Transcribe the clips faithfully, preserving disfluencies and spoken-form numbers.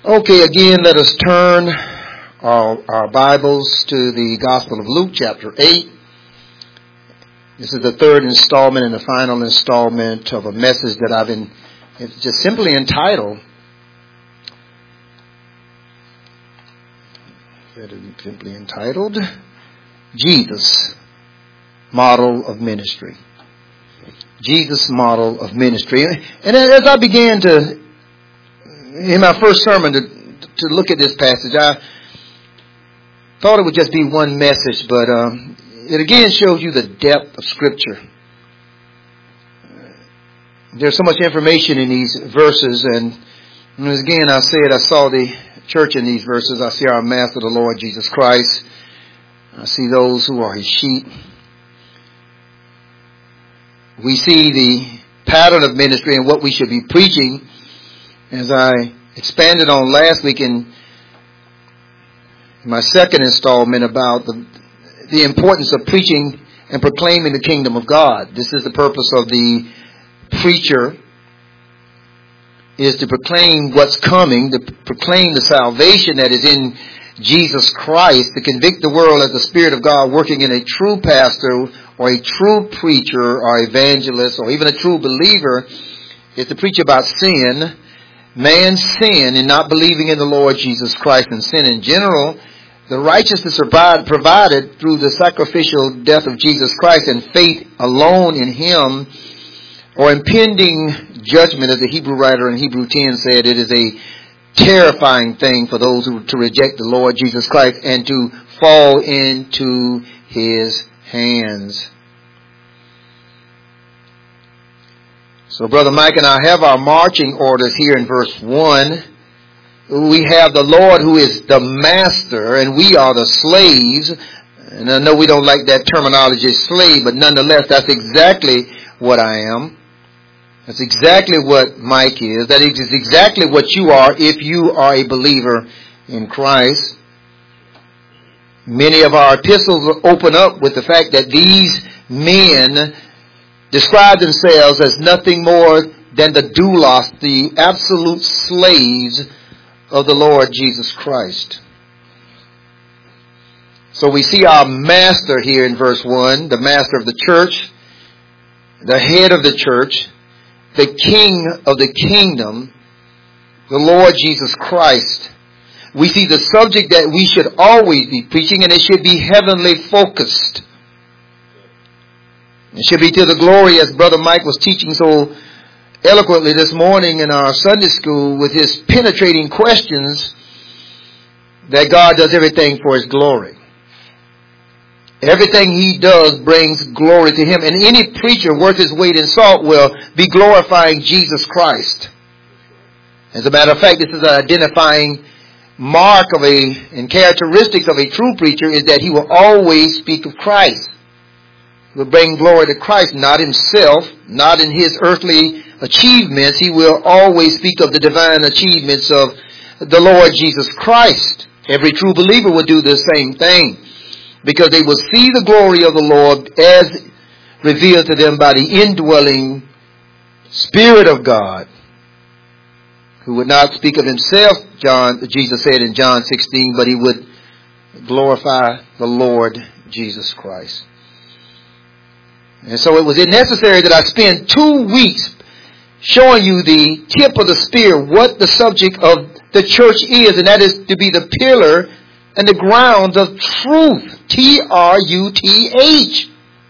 Okay, again, let us turn our, our Bibles to the Gospel of Luke, chapter eight. This is the third installment and the final installment of a message that I've been it's just simply entitled, simply entitled, Jesus, Model of Ministry. Jesus, Model of Ministry. And as I began to in my first sermon to, to look at this passage, I thought it would just be one message, but um, it again shows you the depth of Scripture. There's so much information in these verses, and, and again, I said I saw the church in these verses. I see our Master, the Lord Jesus Christ. I see those who are His sheep. We see the pattern of ministry and what we should be preaching. As I expanded on last week in my second installment about the, the importance of preaching and proclaiming the kingdom of God. This is the purpose of the preacher, is to proclaim what's coming, to proclaim the salvation that is in Jesus Christ, to convict the world as the Spirit of God working in a true pastor or a true preacher or evangelist or even a true believer, is to preach about sin. Man's sin in not believing in the Lord Jesus Christ, and sin in general, the righteousness provided through the sacrificial death of Jesus Christ and faith alone in Him, or impending judgment, as the Hebrew writer in Hebrew ten said, it is a terrifying thing for those who to reject the Lord Jesus Christ and to fall into His hands. So Brother Mike and I have our marching orders here in verse one. We have the Lord who is the master and we are the slaves. And I know we don't like that terminology, slave, but nonetheless, that's exactly what I am. That's exactly what Mike is. That is exactly what you are if you are a believer in Christ. Many of our epistles open up with the fact that these men describe themselves as nothing more than the doulos, the absolute slaves of the Lord Jesus Christ. So we see our master here in verse one, the master of the church, the head of the church, the king of the kingdom, the Lord Jesus Christ. We see the subject that we should always be preaching, and it should be heavenly focused. It should be to the glory, as Brother Mike was teaching so eloquently this morning in our Sunday school with his penetrating questions, that God does everything for His glory. Everything He does brings glory to Him. And any preacher worth his weight in salt will be glorifying Jesus Christ. As a matter of fact, this is an identifying mark of a, and characteristics of a true preacher, is that he will always speak of Christ. Will bring glory to Christ, not himself, not in his earthly achievements. He will always speak of the divine achievements of the Lord Jesus Christ. Every true believer will do the same thing, because they will see the glory of the Lord as revealed to them by the indwelling Spirit of God, who would not speak of himself, John, Jesus said in John sixteen, but he would glorify the Lord Jesus Christ. And so it was necessary that I spend two weeks showing you the tip of the spear, what the subject of the church is, and that is to be the pillar and the grounds of truth. T R U T H.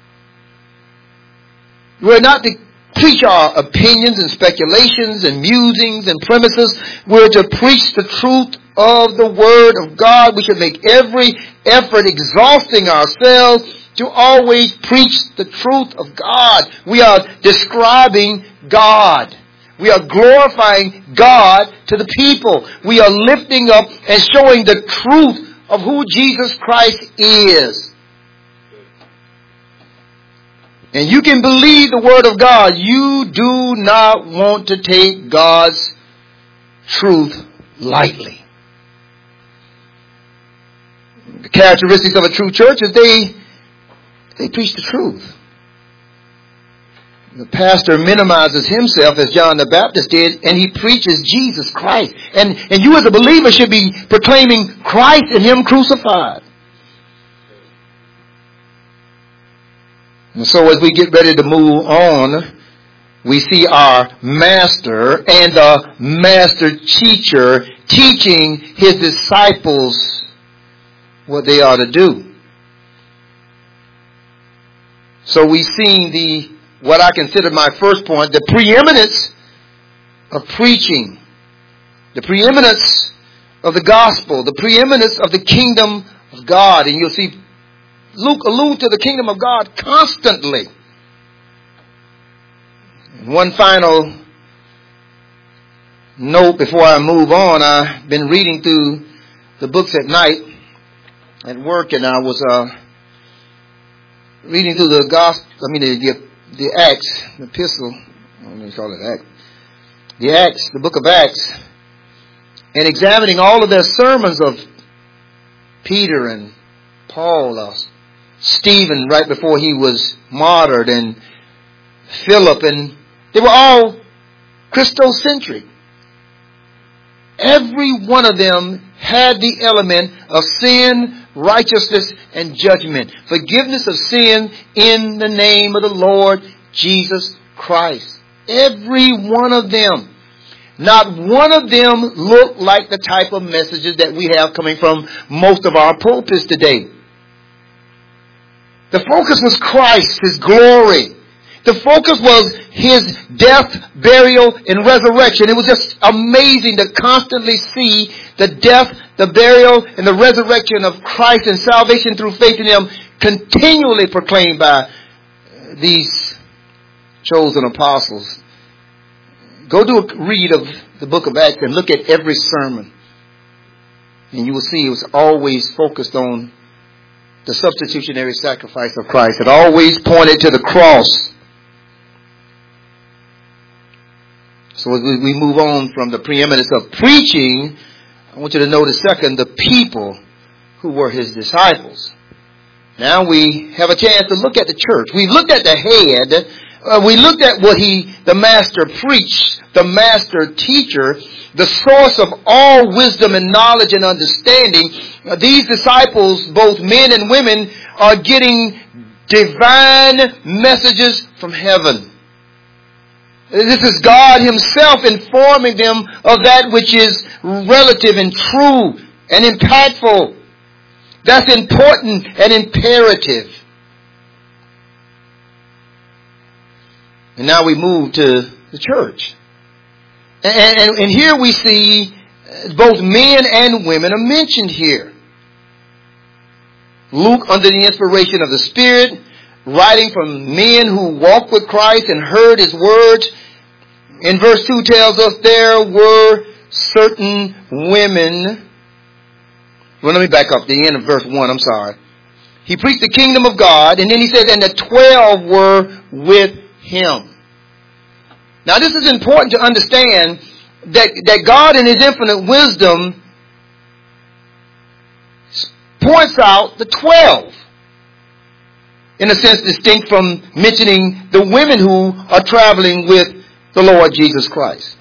We're not to preach our opinions and speculations and musings and premises. We're to preach the truth of the Word of God. We should make every effort, exhausting ourselves, to always preach the truth of God. We are describing God. We are glorifying God to the people. We are lifting up and showing the truth of who Jesus Christ is. And you can believe the Word of God. You do not want to take God's truth lightly. The characteristics of a true church is they They preach the truth. The pastor minimizes himself as John the Baptist did, and he preaches Jesus Christ. And, and you as a believer should be proclaiming Christ and Him crucified. And so as we get ready to move on, we see our master and the master teacher teaching his disciples what they are to do. So we see the what I consider my first point, the preeminence of preaching, the preeminence of the gospel, the preeminence of the kingdom of God. And you'll see Luke allude to the kingdom of God constantly. And one final note before I move on. I've been reading through the books at night at work, and I was uh, reading through the gospel, I mean the, the The Acts, the epistle, I don't know if you call it Acts, the Acts, the book of Acts, and examining all of their sermons of Peter and Paul, uh, Stephen right before he was martyred, and Philip, and they were all Christocentric. Every one of them had the element of sin, righteousness, and judgment. Forgiveness of sin in the name of the Lord Jesus Christ. Every one of them. Not one of them looked like the type of messages that we have coming from most of our pulpits today. The focus was Christ, His glory. The focus was His death, burial, and resurrection. It was just amazing to constantly see the death, the burial, and the resurrection of Christ and salvation through faith in Him continually proclaimed by these chosen apostles. Go do a read of the book of Acts and look at every sermon. And you will see it was always focused on the substitutionary sacrifice of Christ. It always pointed to the cross. So as we move on from the preeminence of preaching, I want you to notice second, the people who were His disciples. Now we have a chance to look at the church. We've looked at the head. Uh, we looked at what he, the master preached, the master teacher, the source of all wisdom and knowledge and understanding. Uh, these disciples, both men and women, are getting divine messages from heaven. This is God Himself informing them of that which is relative and true and impactful. That's important and imperative. And now we move to the church. And, and, and here we see both men and women are mentioned here. Luke, under the inspiration of the Spirit, writing from men who walked with Christ and heard His words. In verse two tells us there were certain women. Well, let me back up the end of verse one. I'm sorry. He preached the kingdom of God, and then he says, and the twelve were with Him. Now this is important to understand that, that God in His infinite wisdom points out the twelve. In a sense distinct from mentioning the women who are traveling with the Lord Jesus Christ.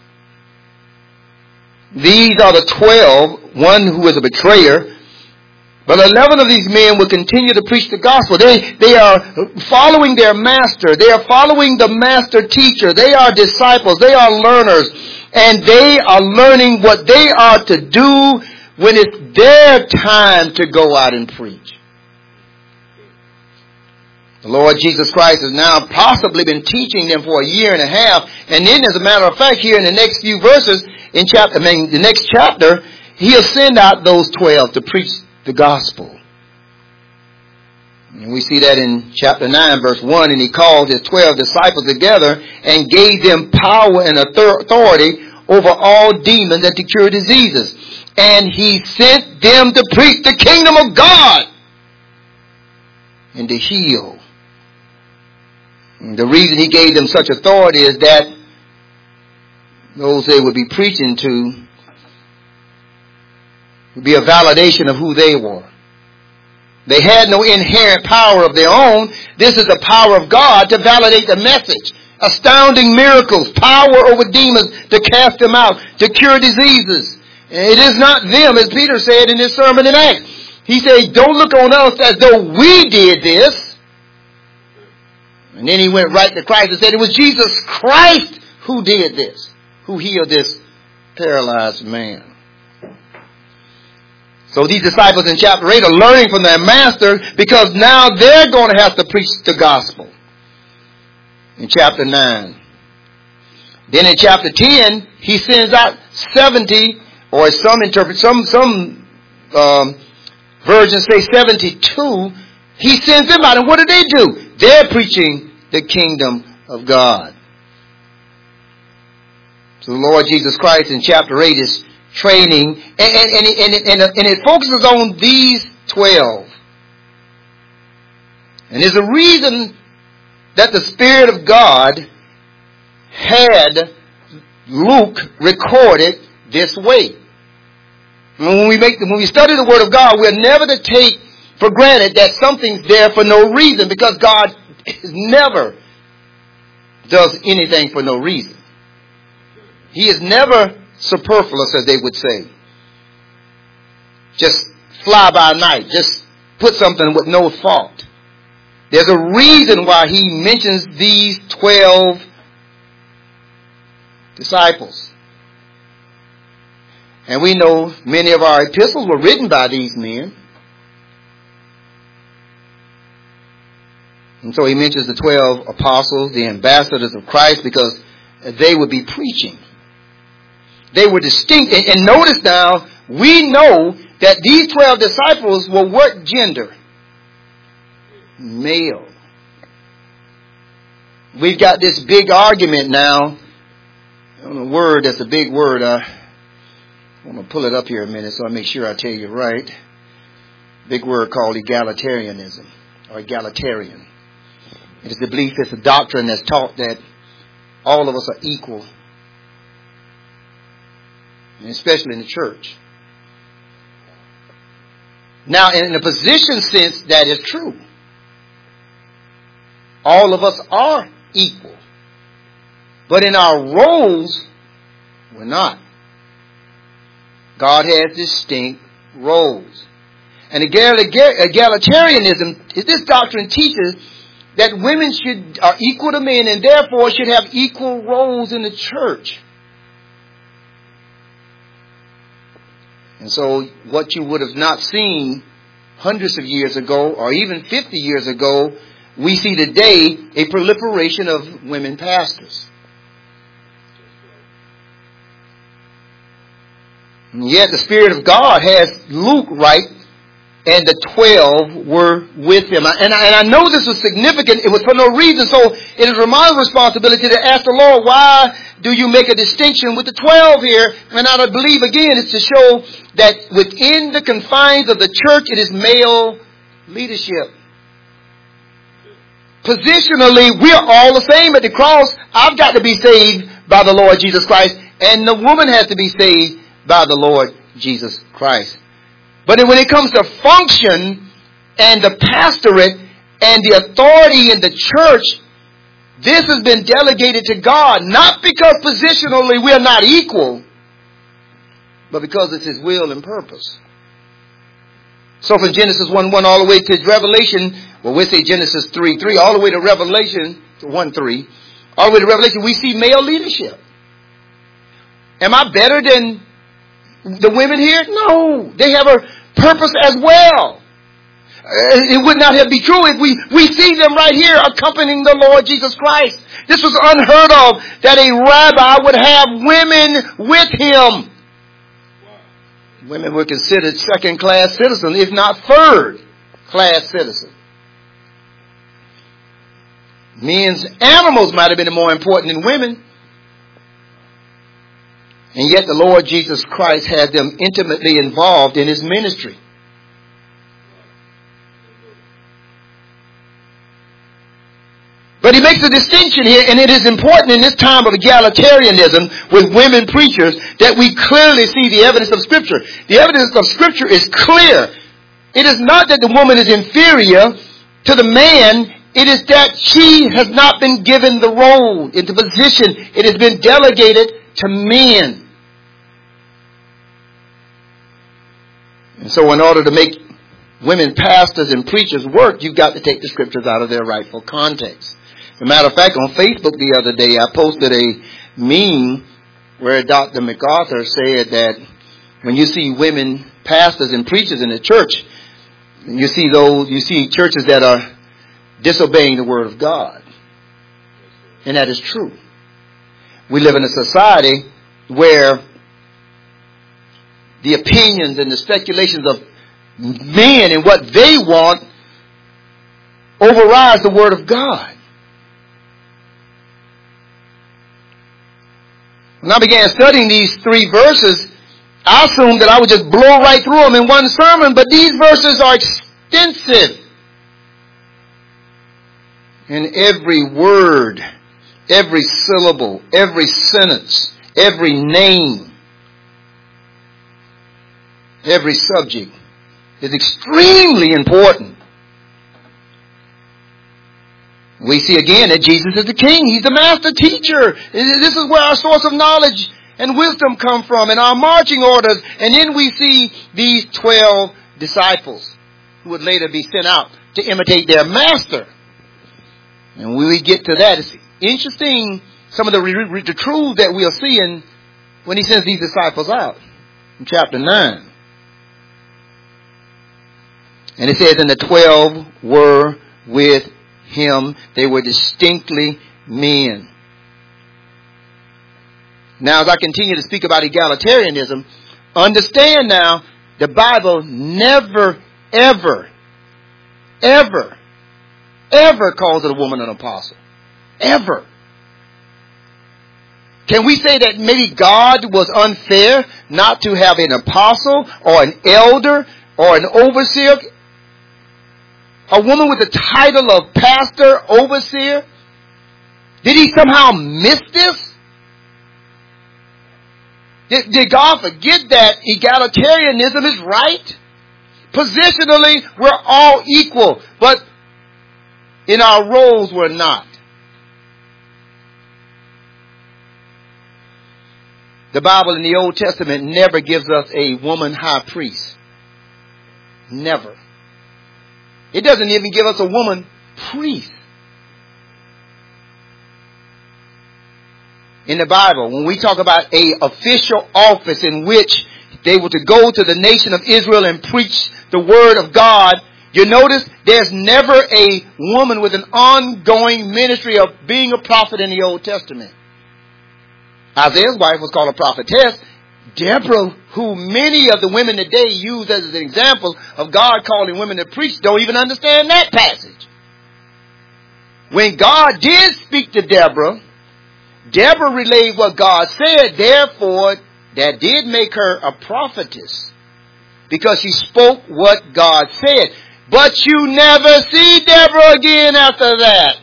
These are the twelve, one who is a betrayer. But eleven of these men will continue to preach the gospel. They, they are following their master. They are following the master teacher. They are disciples. They are learners. And they are learning what they are to do when it's their time to go out and preach. The Lord Jesus Christ has now possibly been teaching them for a year and a half. And then, as a matter of fact, here in the next few verses, in chapter, I mean, the next chapter, He'll send out those twelve to preach the gospel. And we see that in chapter nine, verse one. And He called His twelve disciples together and gave them power and authority over all demons and to cure diseases. And He sent them to preach the kingdom of God and to heal. The reason He gave them such authority is that those they would be preaching to would be a validation of who they were. They had no inherent power of their own. This is the power of God to validate the message. astounding miracles, power over demons to cast them out, to cure diseases. It is not them, as Peter said in his sermon in Acts. He said, don't look on us as though we did this. And then he went right to Christ and said it was Jesus Christ who did this, who healed this paralyzed man. So these disciples in chapter eight are learning from their master because now they're going to have to preach the gospel. In chapter nine. Then in chapter ten, he sends out seventy, or some interpret, some, some um, versions say seventy-two. He sends them out, and what do they do? They're preaching the kingdom of God. So the Lord Jesus Christ in chapter eight is training, and, and, and, and, and, and it focuses on these twelve. And there's a reason that the Spirit of God had Luke recorded this way. When we make the, when we study the Word of God, we're never to take for granted that something's there for no reason, because God never does anything for no reason. He is never superfluous, as they would say. Just fly by night. Just put something with no thought. There's a reason why he mentions these twelve disciples. And we know many of our epistles were written by these men. And so he mentions the twelve apostles, the ambassadors of Christ, because they would be preaching. They were distinct. And, and notice now, we know that these twelve disciples were what gender? Male. We've got this big argument now. On a word that's a big word. Uh, I'm going to pull it up here a minute so I make sure I tell you right. Big word called egalitarianism, or egalitarian. It is the belief, it's a doctrine that's taught that all of us are equal, and especially in the church. Now, in a position sense, that is true. All of us are equal. But in our roles, we're not. God has distinct roles. And egalitarianism, this doctrine teaches that women should are equal to men and therefore should have equal roles in the church. And so what you would have not seen hundreds of years ago or even fifty years ago, we see today a proliferation of women pastors. And yet the Spirit of God has Luke write, and the twelve were with him. And I, and I know this was significant. It was for no reason. So it is my responsibility to ask the Lord, why do you make a distinction with the twelve here? And I believe, again, it's to show that within the confines of the church, it is male leadership. Positionally, we're all the same at the cross. I've got to be saved by the Lord Jesus Christ, and the woman has to be saved by the Lord Jesus Christ. But when it comes to function and the pastorate and the authority in the church, this has been delegated to God, not because positionally we're not equal, but because it's His will and purpose. So from Genesis one one all the way to Revelation, well, we say Genesis three three, all the way to Revelation one three, all the way to Revelation, we see male leadership. Am I better than the women here? No. They have a purpose as well. It would not have been true if we, we see them right here accompanying the Lord Jesus Christ. This was unheard of, that a rabbi would have women with him. Women were considered second-class citizens, if not third-class citizens. Men's animals might have been more important than women. And yet the Lord Jesus Christ had them intimately involved in His ministry. But He makes a distinction here, and it is important in this time of egalitarianism with women preachers that we clearly see the evidence of Scripture. The evidence of Scripture is clear. It is not that the woman is inferior to the man It is that she has not been given the role into position. It has been delegated to men. And so in order to make women pastors and preachers work, you've got to take the scriptures out of their rightful context. As a matter of fact, on Facebook the other day, I posted a meme where Doctor MacArthur said that when you see women pastors and preachers in the church, you see those, you see churches that are disobeying the word of God. And that is true. We live in a society where the opinions and the speculations of men and what they want overrides the word of God. When I began studying these three verses, I assumed that I would just blow right through them in one sermon, but these verses are extensive. And every word, every syllable, every sentence, every name, every subject is extremely important. We see again that Jesus is the King. He's the master teacher. This is where our source of knowledge and wisdom come from, and our marching orders. And then we see these twelve disciples who would later be sent out to imitate their master. And when we get to that, it's interesting some of the, the truths that we'll see in when he sends these disciples out in chapter nine. And it says, and the twelve were with him. They were distinctly men. Now, as I continue to speak about egalitarianism, understand now, the Bible never, ever, ever, ever calls a woman an apostle. Ever. Can we say that maybe God was unfair not to have an apostle or an elder or an overseer? A woman with the title of pastor, overseer? Did he somehow miss this? Did, did God forget that egalitarianism is right? Positionally, we're all equal, but in our roles, we're not. The Bible in the Old Testament never gives us a woman high priest. Never. It doesn't even give us a woman priest. In the Bible, when we talk about a official office in which they were to go to the nation of Israel and preach the word of God, you notice there's never a woman with an ongoing ministry of being a prophet in the Old Testament. Isaiah's wife was called a prophetess. Deborah, who many of the women today use as an example of God calling women to preach, don't even understand that passage. When God did speak to Deborah, Deborah relayed what God said. Therefore, that did make her a prophetess, because she spoke what God said. But you never see Deborah again after that.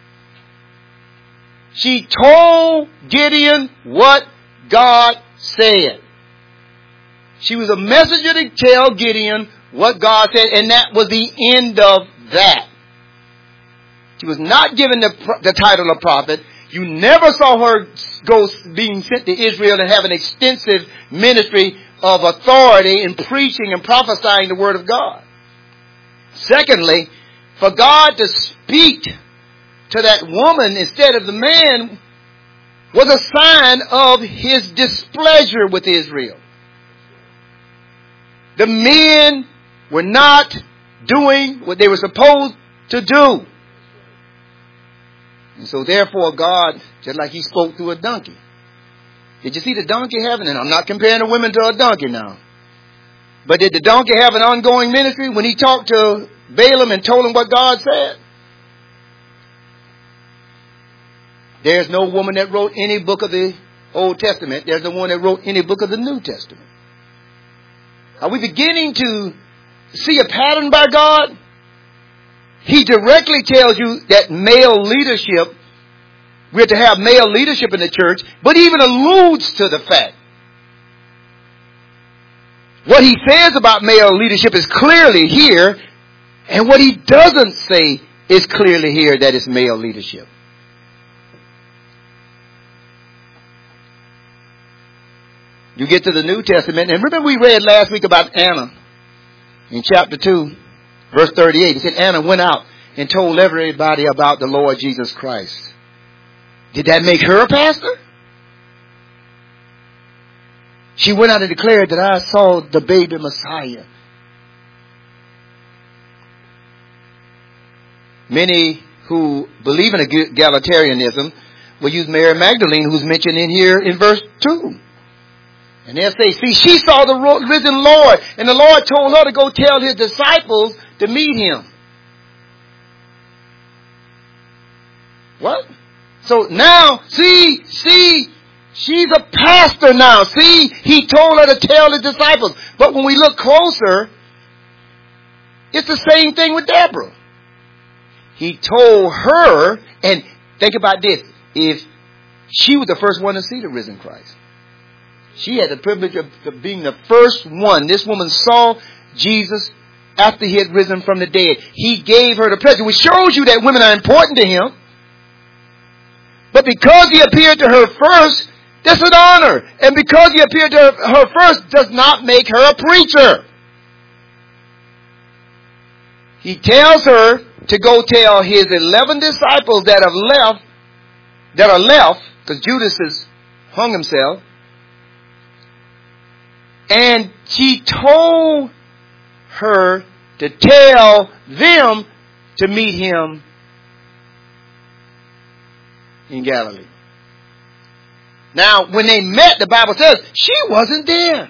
She told Gideon what God said. She was a messenger to tell Gideon what God said, and that was the end of that. She was not given the, the title of prophet. You never saw her go being sent to Israel and have an extensive ministry of authority in preaching and prophesying the word of God. Secondly, for God to speak to that woman instead of the man was a sign of his displeasure with Israel. The men were not doing what they were supposed to do. And so therefore God, just like he spoke through a donkey. Did you see the donkey having, and I'm not comparing the women to a donkey now, but did the donkey have an ongoing ministry when he talked to Balaam and told him what God said? There's no woman that wrote any book of the Old Testament. There's no one that wrote any book of the New Testament. Are we beginning to see a pattern by God? He directly tells you that male leadership, we're to have male leadership in the church, but even alludes to the fact. What he says about male leadership is clearly here, and what he doesn't say it's clearly here that it's male leadership. You get to the New Testament, and remember we read last week about Anna in chapter two, verse thirty-eight. It said Anna went out and told everybody about the Lord Jesus Christ. Did that make her a pastor? She went out and declared that I saw the baby Messiah. Many who believe in egalitarianism will use Mary Magdalene, who's mentioned in here in verse two. And they'll say, see, she saw the risen Lord, and the Lord told her to go tell his disciples to meet him. What? So now, see, see, she's a pastor now. See, he told her to tell his disciples. But when we look closer, it's the same thing with Deborah. He told her, and think about this, if she was the first one to see the risen Christ. She had the privilege of, of being the first one. This woman saw Jesus after he had risen from the dead. He gave her the pleasure, which shows you that women are important to him. But because he appeared to her first, that's an honor. And because he appeared to her, her first does not make her a preacher. He tells her to go tell his eleven disciples that have left, that are left, because Judas has hung himself. And she told her to tell them to meet him in Galilee. Now, when they met, the Bible says, she wasn't there.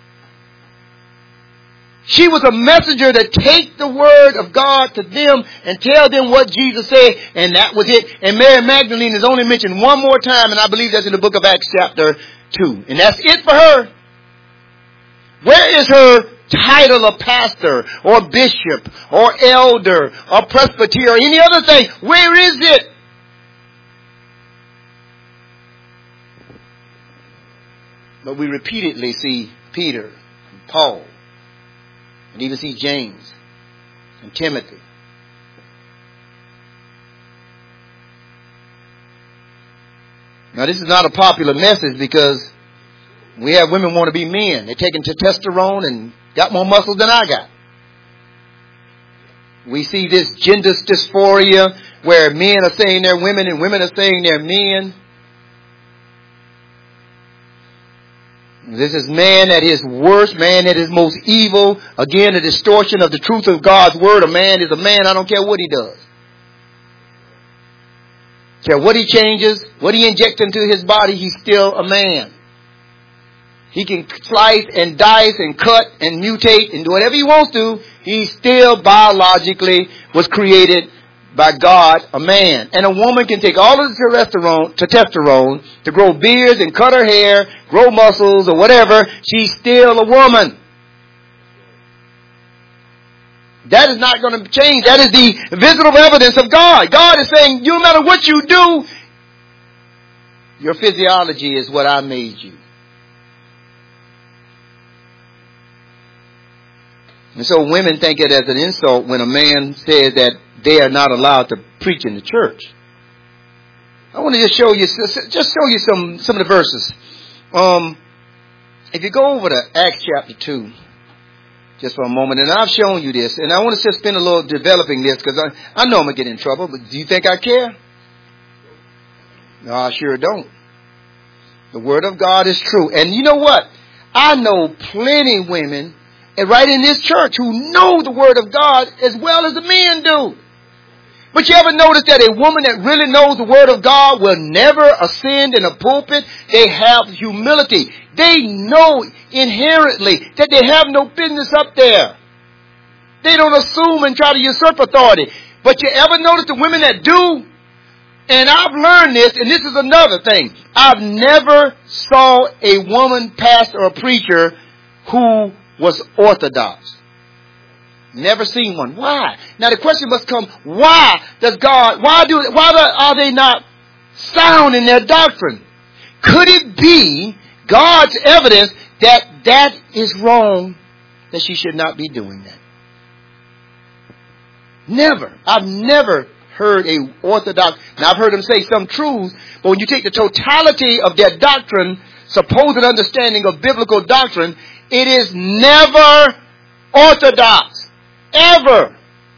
She was a messenger to take the word of God to them and tell them what Jesus said, and that was it. And Mary Magdalene is only mentioned one more time, and I believe that's in the book of Acts chapter two. And that's it for her. Where is her title of pastor or bishop or elder or presbyter or any other thing? Where is it? But we repeatedly see Peter and Paul and even see James and Timothy. Now this is not a popular message because we have women want to be men. They're taking testosterone and got more muscles than I got. We see this gender dysphoria where men are saying they're women and women are saying they're men. This is man at his worst, man at his most evil. Again, a distortion of the truth of God's word. A man is a man. I don't care what he does. Care what he changes, what he injects into his body, he's still a man. He can slice and dice and cut and mutate and do whatever he wants to. He still biologically was created by God, a man. And a woman can take all of the testosterone, testosterone to grow beards and cut her hair, grow muscles or whatever. She's still a woman. That is not going to change. That is the visible evidence of God. God is saying, no matter what you do, your physiology is what I made you. And so women think it as an insult when a man says that they are not allowed to preach in the church. I want to just show you, just show you some, some of the verses. Um, if you go over to Acts chapter two, just for a moment, and I've shown you this, and I want to just spend a little developing this because I, I know I'm going to get in trouble, but do you think I care? No, I sure don't. The word of God is true. And you know what? I know plenty of women and right in this church who know the word of God as well as the men do. But you ever notice that a woman that really knows the word of God will never ascend in a pulpit? They have humility. They know inherently that they have no business up there. They don't assume and try to usurp authority. But you ever notice the women that do? And I've learned this, and this is another thing. I've never saw a woman pastor or preacher who was orthodox. Never seen one. Why? Now the question must come, why does God, why do, why are they not sound in their doctrine? Could it be God's evidence that that is wrong, that she should not be doing that? Never. I've never heard a Orthodox, now I've heard them say some truths, but when you take the totality of their doctrine, supposed understanding of biblical doctrine, it is never orthodox. Ever.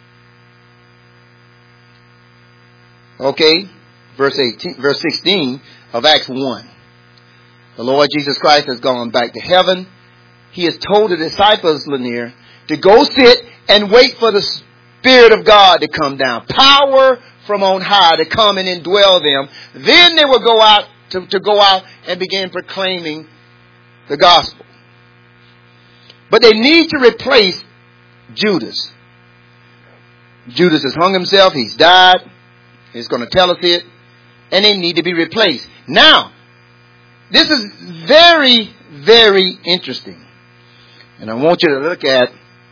Okay. Verse eighteen, verse sixteen of Acts one. The Lord Jesus Christ has gone back to heaven. He has told the disciples, Lanier, to go sit and wait for the Spirit of God to come down. Power from on high to come and indwell them. Then they will go out to, to go out and begin proclaiming the gospel. But they need to replace Judas. Judas has hung himself. He's died. He's going to tell us it. And they need to be replaced. Now, this is very, very interesting. And I want you to look at,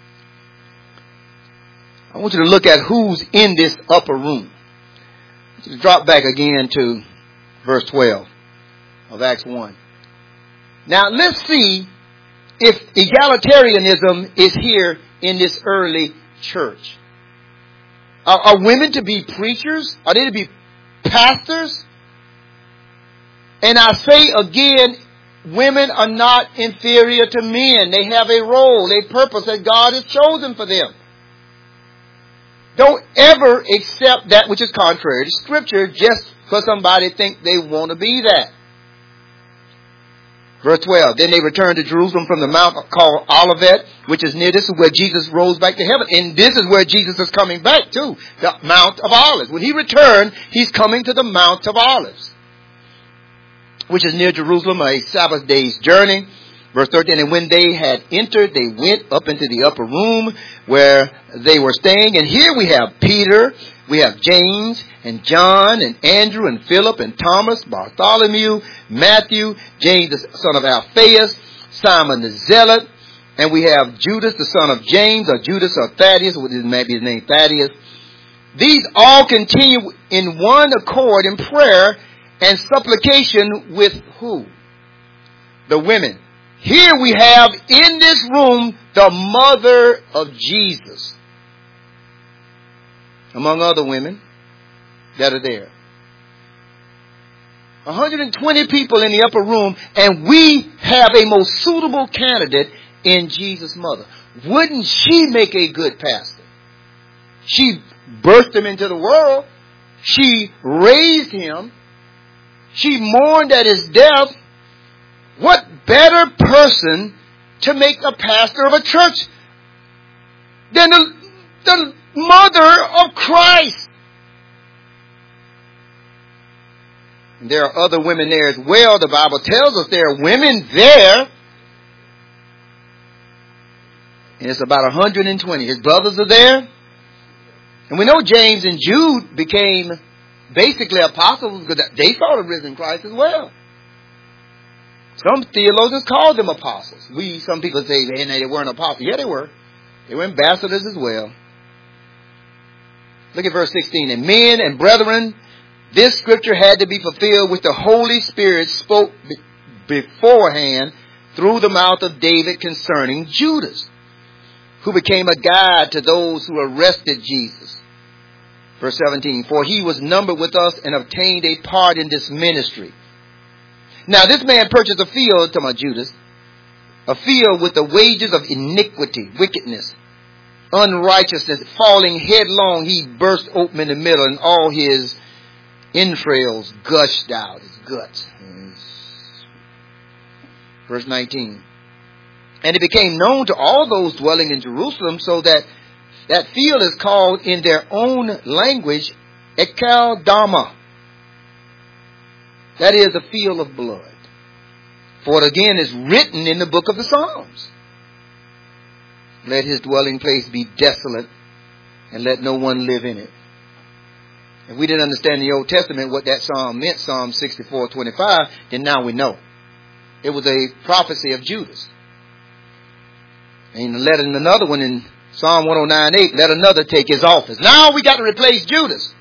I want you to look at who's in this upper room. I want you to drop back again to verse twelve of Acts one. Now, let's see if egalitarianism is here in this early church. Are, are women to be preachers? Are they to be pastors? And I say again, women are not inferior to men. They have a role, a purpose that God has chosen for them. Don't ever accept that which is contrary to Scripture just because somebody thinks they want to be that. Verse twelve, then they returned to Jerusalem from the mount called Olivet, which is near. This is where Jesus rose back to heaven. And this is where Jesus is coming back to, the Mount of Olives. When he returned, he's coming to the Mount of Olives, which is near Jerusalem, a Sabbath day's journey. Verse thirteen, and when they had entered, they went up into the upper room where they were staying. And here we have Peter, we have James and John and Andrew and Philip and Thomas, Bartholomew, Matthew, James the son of Alphaeus, Simon the Zealot, and we have Judas the son of James, or Judas or Thaddeus, what is maybe his name, Thaddeus. These all continue in one accord in prayer and supplication with who? The women. Here we have in this room the mother of Jesus, among other women that are there. one hundred twenty people in the upper room, and we have a most suitable candidate in Jesus' mother. Wouldn't she make a good pastor? She birthed him into the world. She raised him. She mourned at his death. What better person to make a pastor of a church than the, the mother of Christ? And there are other women there as well. The Bible tells us there are women there. And it's about one hundred twenty. His brothers are there. And we know James and Jude became basically apostles because they saw the risen Christ as well. Some theologians call them apostles. We, some people say hey, they weren't apostles. Yeah, they were. They were ambassadors as well. Look at verse sixteen. And men and brethren, this scripture had to be fulfilled which the Holy Spirit spoke beforehand through the mouth of David concerning Judas, who became a guide to those who arrested Jesus. Verse seventeen. For he was numbered with us and obtained a part in this ministry. Now this man purchased a field, to my Judas, a field with the wages of iniquity, wickedness, unrighteousness. Falling headlong, he burst open in the middle, and all his entrails gushed out, his guts. Verse nineteen. And it became known to all those dwelling in Jerusalem, so that that field is called in their own language Ekeldama. That is a field of blood. For it again is written in the book of the Psalms. Let his dwelling place be desolate, and let no one live in it. If we didn't understand the Old Testament what that psalm meant, Psalm sixty-four twenty-five, then now we know. It was a prophecy of Judas. And let another one in Psalm one oh nine eight, let another take his office. Now we got to replace Judas.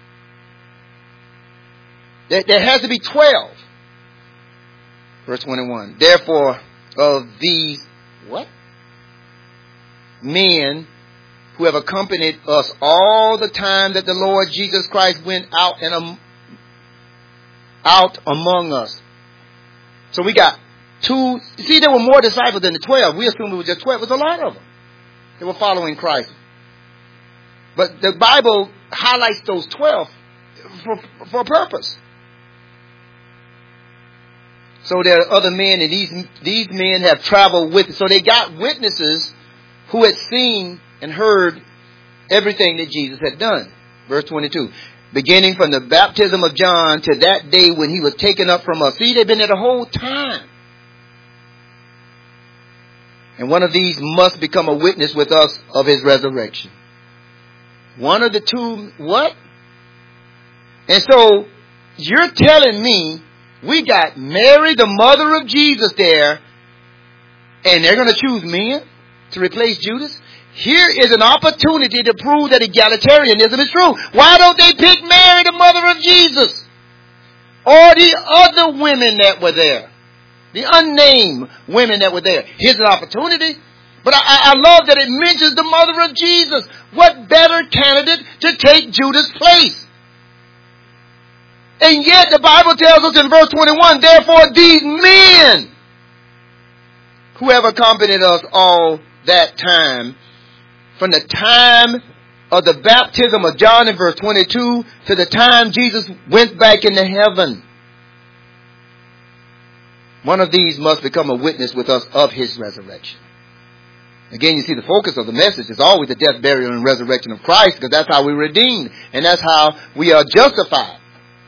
There, there has to be twelve. Verse twenty-one. Therefore, of these, what? Men who have accompanied us all the time that the Lord Jesus Christ went out and um, out among us. So we got two. See, there were more disciples than the twelve. We assumed it was just twelve. It was a lot of them. They were following Christ. But the Bible highlights those twelve for, for a purpose. So there are other men, and these these men have traveled with. So they got witnesses who had seen and heard everything that Jesus had done. Verse twenty-two. Beginning from the baptism of John to that day when he was taken up from us. See, they've been there the whole time. And one of these must become a witness with us of his resurrection. One of the two, what? And so, you're telling me we got Mary, the mother of Jesus there, and they're going to choose men to replace Judas? Here is an opportunity to prove that egalitarianism is true. Why don't they pick Mary, the mother of Jesus? Or the other women that were there? The unnamed women that were there. Here's an opportunity. But I, I love that it mentions the mother of Jesus. What better candidate to take Judas' place? And yet the Bible tells us in verse twenty-one, therefore these men who have accompanied us all that time, from the time of the baptism of John in verse twenty-two to the time Jesus went back into heaven. One of these must become a witness with us of his resurrection. Again, you see the focus of the message is always the death, burial, and resurrection of Christ, because that's how we're redeemed and that's how we are justified.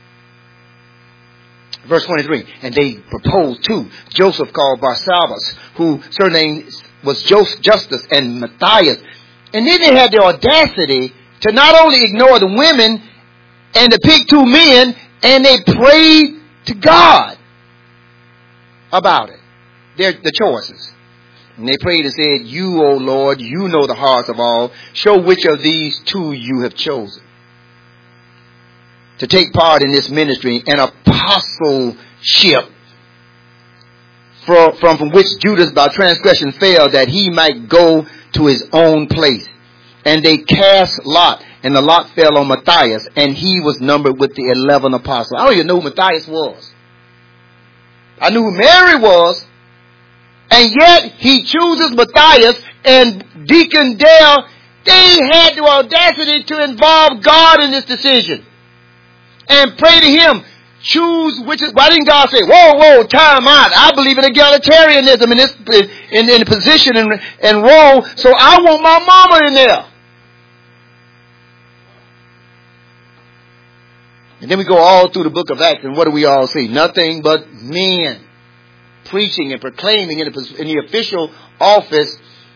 Verse twenty-three, and they proposed too Joseph called Barsabbas, who surname was Justus, and Matthias. And then they had the audacity to not only ignore the women and to pick two men, and they prayed to God about it. Their, the choices. And they prayed and said, you, O Lord, you know the hearts of all. Show which of these two you have chosen to take part in this ministry and apostleship, from, from, from which Judas by transgression fell, that he might go to his own place. And they cast lot, and the lot fell on Matthias, and he was numbered with the eleven apostles. I don't even know who Matthias was. I knew who Mary was, and yet he chooses Matthias, and Deacon Dale, they had the audacity to involve God in this decision and pray to him. Choose which is, why didn't God say, whoa, whoa, time out. I believe in egalitarianism in this, in, in position and, and role, so I want my mama in there. And then we go all through the book of Acts, and what do we all see? Nothing but men preaching and proclaiming in the, in the official office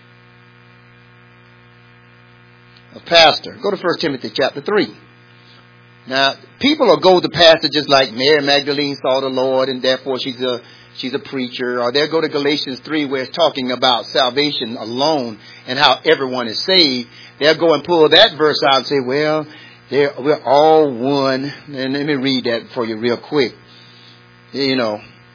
of pastor. Go to First Timothy chapter three. Now, people will go to passages like Mary Magdalene saw the Lord and therefore she's a she's a preacher. Or they'll go to Galatians three where it's talking about salvation alone and how everyone is saved. They'll go and pull that verse out and say, well, they're, we're all one. And let me read that for you real quick. You know,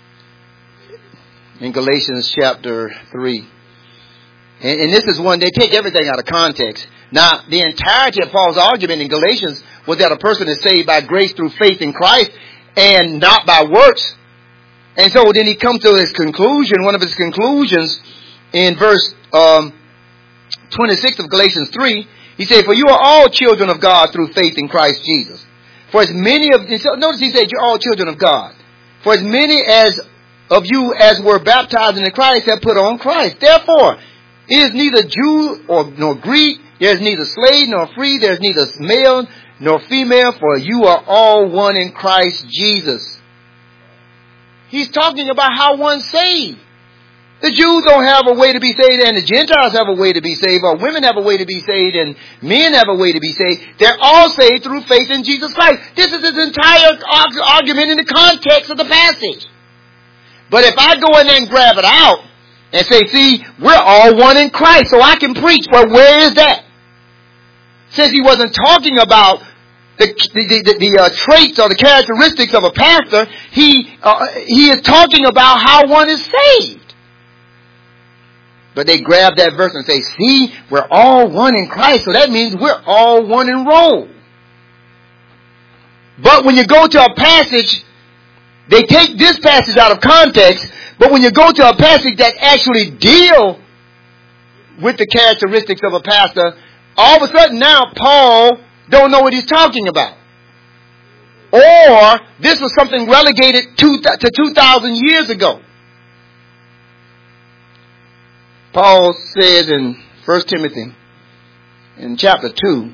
in Galatians chapter three. And, and this is one, they take everything out of context. Now, the entirety of Paul's argument in Galatians was that a person is saved by grace through faith in Christ and not by works. And so then he comes to his conclusion, one of his conclusions in verse um, twenty-six of Galatians three. He said, for you are all children of God through faith in Christ Jesus. For as many of, notice he said, you're all children of God. For as many as of you as were baptized into Christ have put on Christ. Therefore, it is neither Jew or nor Greek, there is neither slave nor free, there is neither male nor female, for you are all one in Christ Jesus. He's talking about how one's saved. The Jews don't have a way to be saved, and the Gentiles have a way to be saved, or women have a way to be saved, and men have a way to be saved. They're all saved through faith in Jesus Christ. This is his entire argument in the context of the passage. But if I go in there and grab it out and say, see, we're all one in Christ, so I can preach, well, where is that? Since he wasn't talking about the the, the, the uh, traits or the characteristics of a pastor, he uh, he is talking about how one is saved. But they grab that verse and say, see, we're all one in Christ, so that means we're all one in Rome. But when you go to a passage, they take this passage out of context, but when you go to a passage that actually deal with the characteristics of a pastor, all of a sudden now Paul don't know what he's talking about. Or this was something relegated to, to two thousand years ago. Paul says in First Timothy, in chapter two,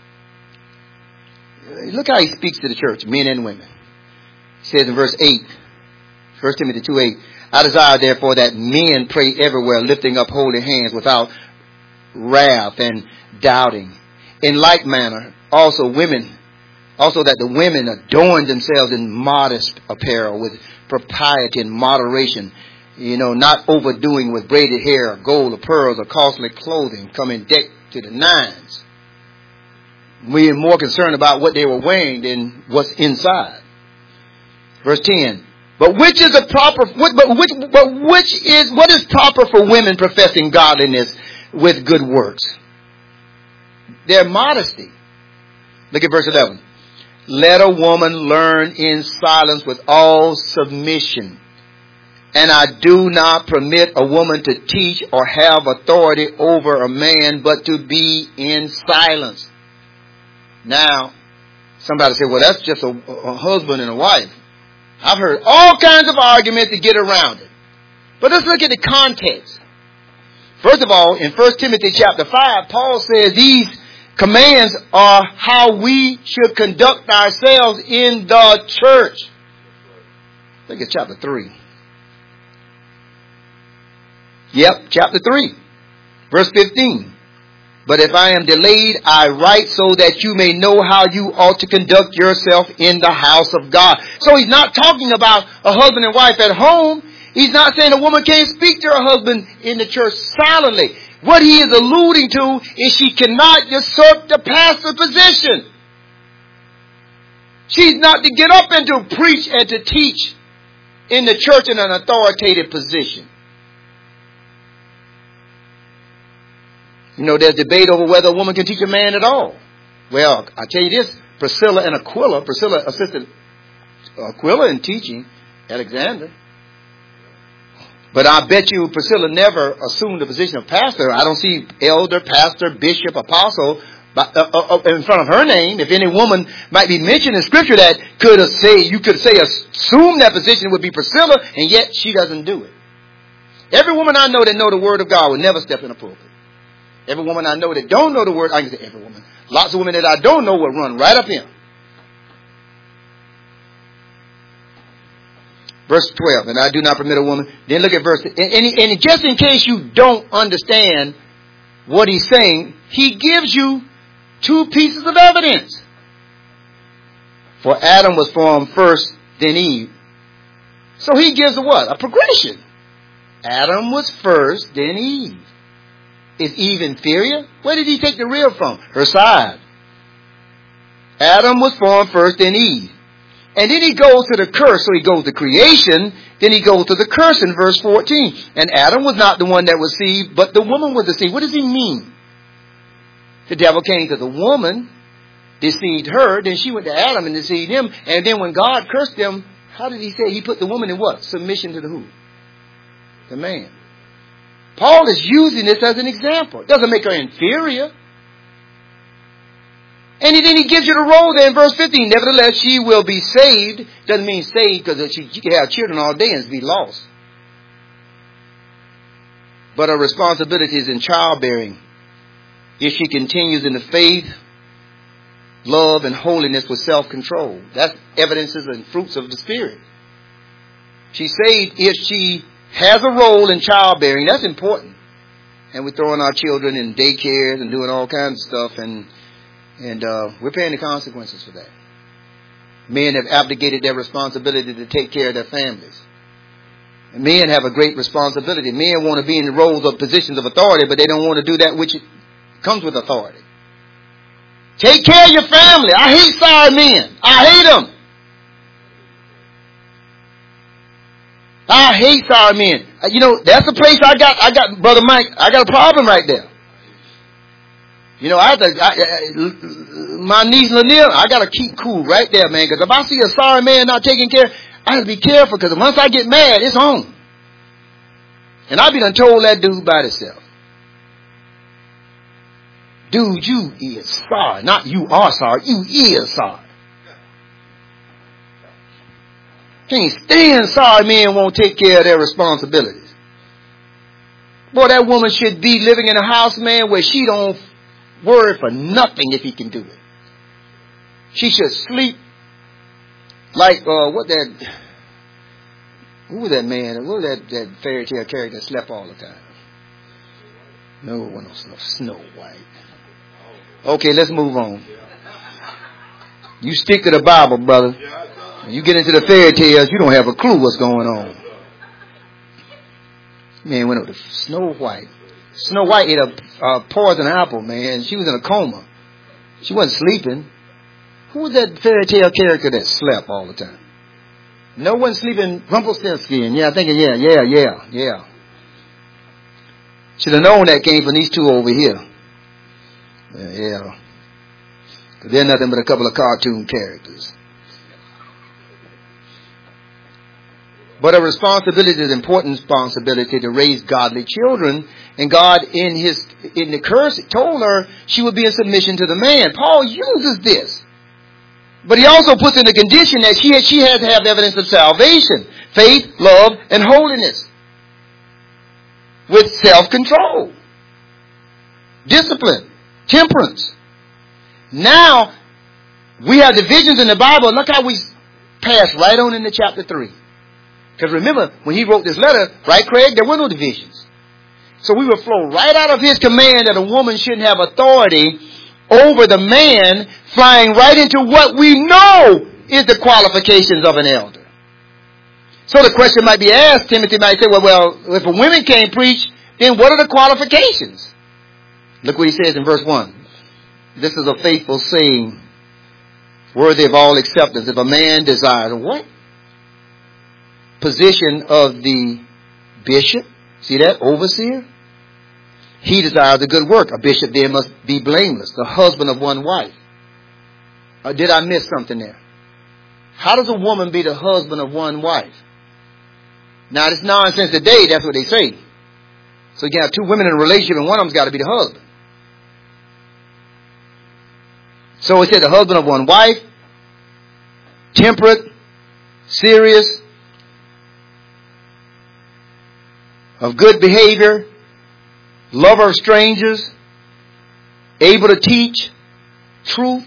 look how he speaks to the church, men and women. He says in verse eight, First Timothy two eight, I desire therefore that men pray everywhere, lifting up holy hands without wrath and doubting. In like manner, also women, also that the women adorn themselves in modest apparel with propriety and moderation. You know, not overdoing with braided hair, or gold, or pearls, or costly clothing, coming decked to the nines. We are more concerned about what they were wearing than what's inside. Verse ten. But which is a proper? But which? But which is what is proper for women professing godliness with good works? Their modesty. Look at verse eleven. Let a woman learn in silence with all submission. And I do not permit a woman to teach or have authority over a man, but to be in silence. Now, somebody said, well, that's just a, a husband and a wife. I've heard all kinds of arguments to get around it. But let's look at the context. First of all, in First Timothy chapter five, Paul says these commands are how we should conduct ourselves in the church. Look at chapter three. Yep, chapter three, verse fifteen. But if I am delayed, I write so that you may know how you ought to conduct yourself in the house of God. So he's not talking about a husband and wife at home. He's not saying a woman can't speak to her husband in the church silently. What he is alluding to is she cannot usurp the pastor position. She's not to get up and to preach and to teach in the church in an authoritative position. You know, there's debate over whether a woman can teach a man at all. Well, I tell you this, Priscilla and Aquila, Priscilla assisted Aquila in teaching Alexander. But I bet you Priscilla never assumed the position of pastor. I don't see elder, pastor, bishop, apostle in front of her name. If any woman might be mentioned in scripture that could say, you could say assume that position would be Priscilla, and yet she doesn't do it. Every woman I know that know the word of God would never step in a pulpit. Every woman I know that don't know the word, I can say every woman. Lots of women that I don't know will run right up in. Verse twelve, and I do not permit a woman. Then look at verse, and, and, and just in case you don't understand what he's saying, he gives you two pieces of evidence. For Adam was formed first, then Eve. So he gives a what? A progression. Adam was first, then Eve. Is Eve inferior? Where did he take the rib from? Her side. Adam was formed first, then Eve. And then he goes to the curse. So he goes to creation. Then he goes to the curse in verse fourteen. And Adam was not the one that was deceived, but the woman was deceived. What does he mean? The devil came to the woman, deceived her. Then she went to Adam and deceived him. And then when God cursed them, how did he say? He put the woman in what? Submission to the who? The man. Paul is using this as an example. It doesn't make her inferior. And then he gives you the role there in verse fifteen. Nevertheless, she will be saved. Doesn't mean saved because she, she can have children all day and be lost. But her responsibility is in childbearing. If she continues in the faith, love, and holiness with self-control. That's evidences and fruits of the Spirit. She's saved if she has a role in childbearing. That's important. And we're throwing our children in daycares and doing all kinds of stuff. And and uh, we're paying the consequences for that. Men have abdicated their responsibility to take care of their families. And men have a great responsibility. Men want to be in the roles of positions of authority, but they don't want to do that which comes with authority. Take care of your family. I hate sorry men. I hate them. I hate sorry men. You know, that's the place I got, I got, Brother Mike, I got a problem right there. You know, I have to, I, I, my niece Lanier, I got to keep cool right there, man. Because if I see a sorry man not taking care, I have to be careful. Because once I get mad, it's on. And I be done told that dude by himself. Dude, you is sorry. Not you are sorry. You is sorry. Can't stand sorry men won't take care of their responsibilities. Boy, that woman should be living in a house, man, where she don't worry for nothing if he can do it. She should sleep like, uh, what that, who was that man? What was that, that fairy tale character that slept all the time? No, it wasn't no Snow White. Okay, let's move on. You stick to the Bible, brother. When you get into the fairy tales, you don't have a clue what's going on. Man went up to Snow White. Snow White ate a, a poison apple, man. She was in a coma. She wasn't sleeping. Who was that fairy tale character that slept all the time? No one sleeping. Rumpelstiltskin. Yeah, I think, yeah, yeah, yeah, yeah. Should have known that came from these two over here. Yeah, yeah. They're nothing but a couple of cartoon characters. But a responsibility is an important responsibility to raise godly children. And God, in his in the curse, told her she would be in submission to the man. Paul uses this. But he also puts in the condition that she has, she has to have evidence of salvation, faith, love, and holiness. With self-control, discipline, temperance. Now, we have divisions in the Bible. Look how we pass right on into chapter three. Because remember, when he wrote this letter, right, Craig, there were no divisions. So we would flow right out of his command that a woman shouldn't have authority over the man, flying right into what we know is the qualifications of an elder. So the question might be asked, Timothy might say, well, well, if a woman can't preach, then what are the qualifications? Look what he says in verse one. This is a faithful saying, worthy of all acceptance. If a man desires what? Position of the bishop. See that? Overseer. He desires a good work. A bishop then must be blameless. The husband of one wife. Or did I miss something there? How does a woman be the husband of one wife? Now, this nonsense today, that's what they say. So you can have two women in a relationship and one of them's got to be the husband. So it said the husband of one wife, temperate, serious, of good behavior, lover of strangers, able to teach truth,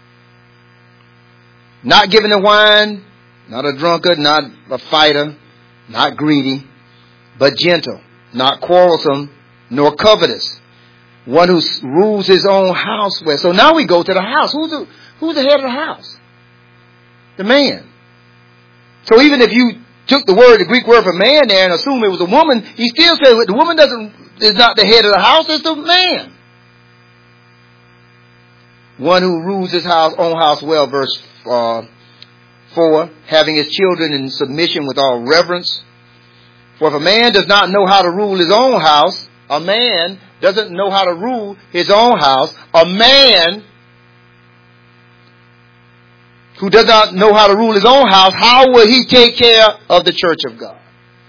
not giving the wine, not a drunkard, not a fighter, not greedy, but gentle, not quarrelsome, nor covetous. One who rules his own house well. So now we go to the house. Who's the, who's the head of the house? The man. So even if you took the word, the Greek word for man there and assumed it was a woman, he still said the woman doesn't is not the head of the house, it's the man. One who rules his house, own house well, verse uh, four, having his children in submission with all reverence. For if a man does not know how to rule his own house, a man doesn't know how to rule his own house, a man who does not know how to rule his own house, how will he take care of the church of God?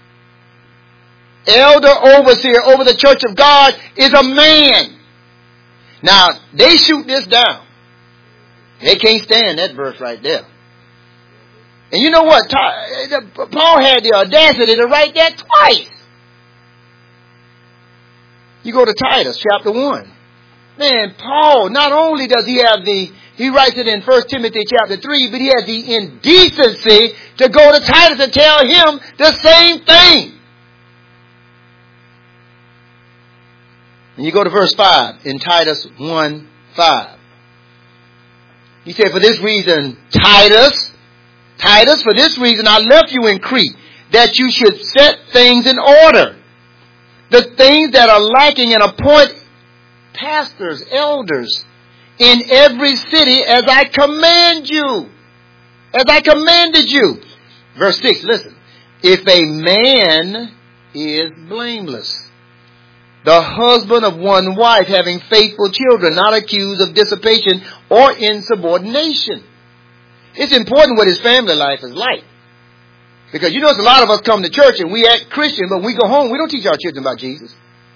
Elder overseer over the church of God is a man. Now, they shoot this down. They can't stand that verse right there. And you know what? Paul had the audacity to write that twice. You go to Titus chapter one. Man, Paul, not only does he have the, he writes it in First Timothy chapter three, but he has the indecency to go to Titus and tell him the same thing. And you go to verse five in Titus one five. He said, for this reason, Titus, Titus, for this reason I left you in Crete, that you should set things in order. The things that are lacking, and appoint pastors, elders in every city as I command you. As I commanded you. Verse six, listen. if a man is blameless, the husband of one wife, having faithful children, not accused of dissipation or insubordination. It's important what his family life is like. Because you notice a lot of us come to church and we act Christian, but when we go home, we don't teach our children about Jesus.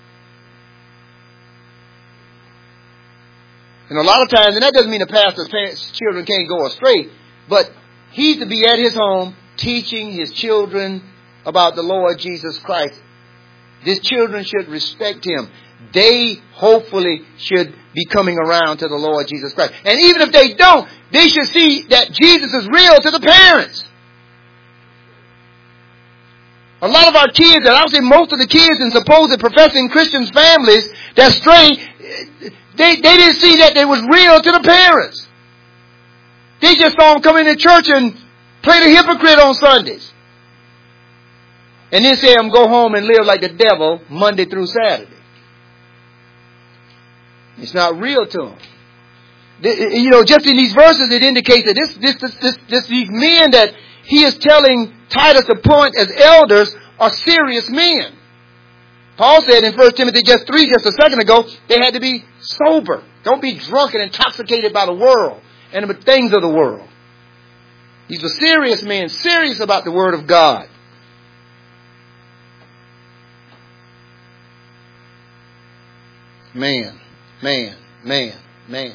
And a lot of times, and that doesn't mean the pastor's parents, children can't go astray, but he's to be at his home teaching his children about the Lord Jesus Christ. These children should respect him. They hopefully should be coming around to the Lord Jesus Christ. And even if they don't, they should see that Jesus is real to the parents. A lot of our kids, and I would say most of the kids in supposed professing Christian families that stray, they, they didn't see that they was real to the parents. They just saw them come into church and play the hypocrite on Sundays. And then say them go home and live like the devil Monday through Saturday. It's not real to them. You know, just in these verses, it indicates that this, this, this, this, this these men that he is telling Titus to appoint as elders are serious men. Paul said in First Timothy just three, just a second ago, they had to be sober. Don't be drunk and intoxicated by the world and the things of the world. These were serious men, serious about the Word of God. Man, man, man, man.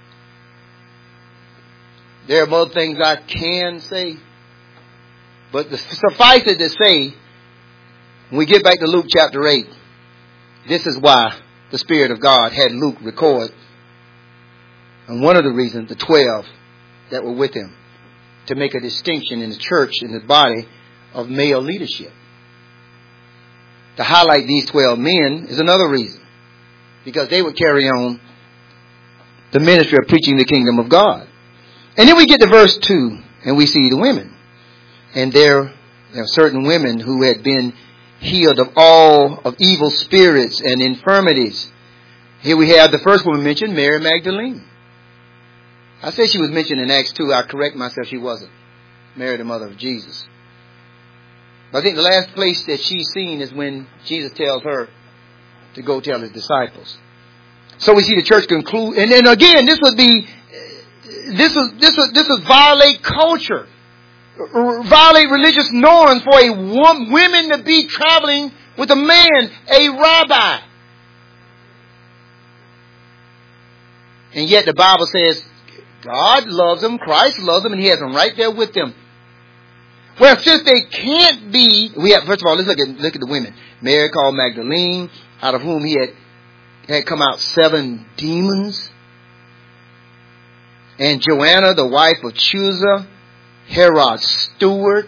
There are more things I can say. But the, suffice it to say, when we get back to Luke chapter eight, this is why the Spirit of God had Luke record. And one of the reasons, the twelve that were with him, to make a distinction in the church, in the body of male leadership. To highlight these twelve men is another reason. Because they would carry on the ministry of preaching the kingdom of God. And then we get to verse two, and we see the women. And there, there are certain women who had been healed of all of evil spirits and infirmities. Here we have the first woman mentioned, Mary Magdalene. I said she was mentioned in Acts two. I correct myself, she wasn't. Mary, the mother of Jesus. But I think the last place that she's seen is when Jesus tells her to go tell his disciples. So we see the church conclude, and then again, this would be, this was, this was, this was violate culture, violate religious norms for a woman, women to be traveling with a man, a rabbi. And yet the Bible says God loves them, Christ loves them, and he has them right there with them. Well, since they can't be, we have, first of all, let's look at, look at the women. Mary called Magdalene, out of whom he had, had come out seven demons. And Joanna, the wife of Chuza, Herod's steward.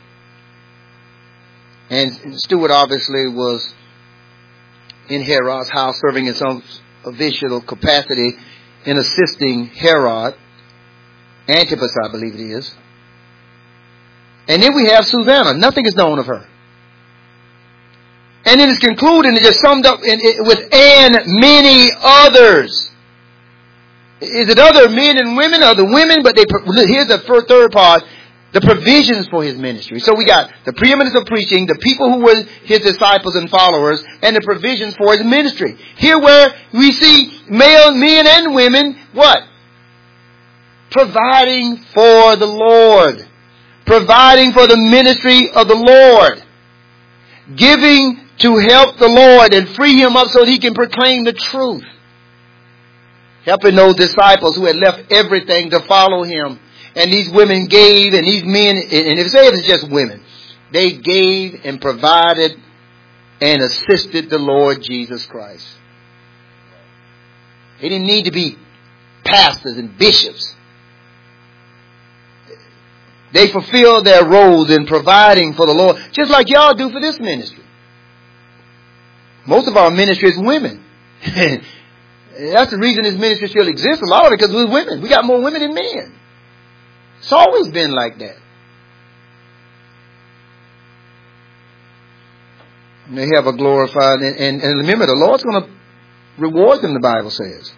And steward obviously was in Herod's house, serving in some official capacity in assisting Herod. Antipas, I believe it is. And then we have Susanna. Nothing is known of her. And then it's concluded and just summed up in, in, with and many others. Is it other men and women? Other women? But they, here's the first, third part. The provisions for his ministry. So we got the preeminence of preaching, the people who were his disciples and followers, and the provisions for his ministry. Here where we see male men and women, what? Providing for the Lord. Providing for the ministry of the Lord. Giving to help the Lord and free him up so that he can proclaim the truth. Helping those disciples who had left everything to follow him. And these women gave, and these men, and if say it's just women, they gave and provided and assisted the Lord Jesus Christ. They didn't need to be pastors and bishops. They fulfilled their roles in providing for the Lord, just like y'all do for this ministry. Most of our ministry is women. That's the reason this ministry still exists. A lot of it because we're women. We got more women than men. It's always been like that. And they have a glorified, and, and, and remember, the Lord's going to reward them, the Bible says.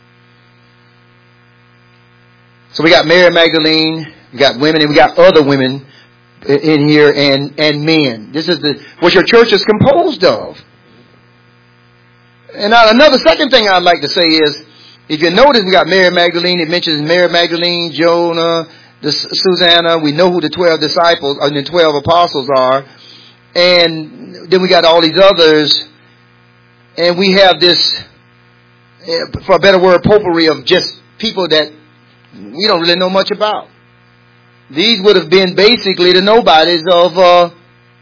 So we got Mary Magdalene, we got women, and we got other women in here, and, and men. This is the what your church is composed of. And now another second thing I'd like to say is, if you notice, we got Mary Magdalene. It mentions Mary Magdalene, Jonah, the Susanna. We know who the twelve disciples, or the twelve apostles are. And then we got all these others. And we have this, for a better word, potpourri of just people that we don't really know much about. These would have been basically the nobodies of uh,